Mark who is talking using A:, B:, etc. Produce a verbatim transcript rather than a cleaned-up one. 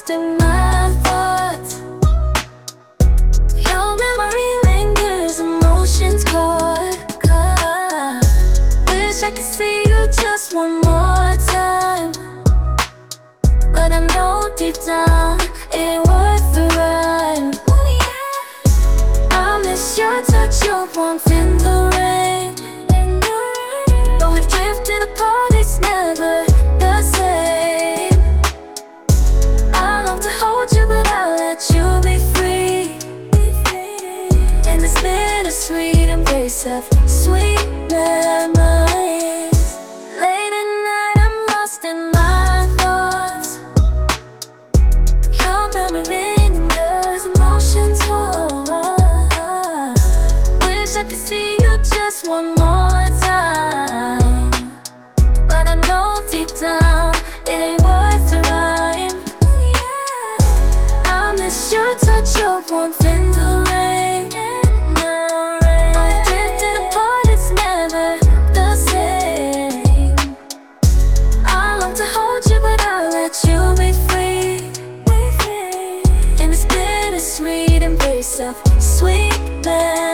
A: lost in my thoughts. Your memory lingers, emotions caught, caught. Wish I could see you just one more time, but I know deep down it ain't worth the rhyme. I miss your touch, your warmth in the rain. Though we've drifted apart, it's never the same. I long to hold you, but I'll let you be free. In this bittersweet embrace of sweet memories. Late at night, I'm lost in my thoughts. Your memory lingers, emotions hold. Wish I could see you just one more time, but I know deep down it ain't worth the rhyme. I miss your touch, your warmth in the rain. Though we've drifted apart, it's never the same. I long to hold you, but I'll let you be free. In this bittersweet embrace of sweet memories.